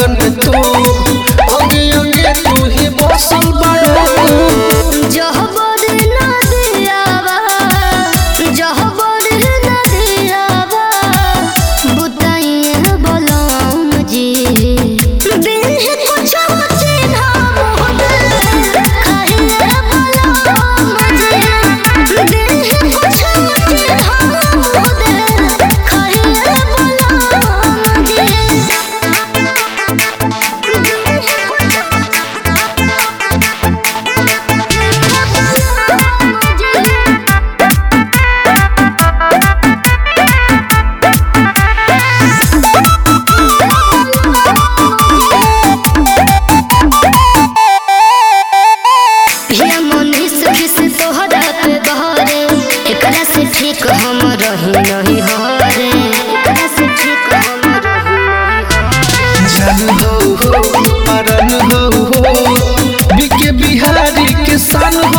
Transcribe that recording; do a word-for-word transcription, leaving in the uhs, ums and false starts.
रहियन में तू अंगे अंगे तू ही बसल बाड़ू जहबर नदियावा जहबर नदियावा बुताइए बलम जी बिन कुछ चिन्हा मोहब्बत खाइए बलम जी बिन कुछ चिन्हा मोहब्बत खाइए बलम जी ठीक हम रही नहीं हरे एकरा से ठीक हम रही नहीं जान हो हो परन हो हो बिके बिहारी के सान हो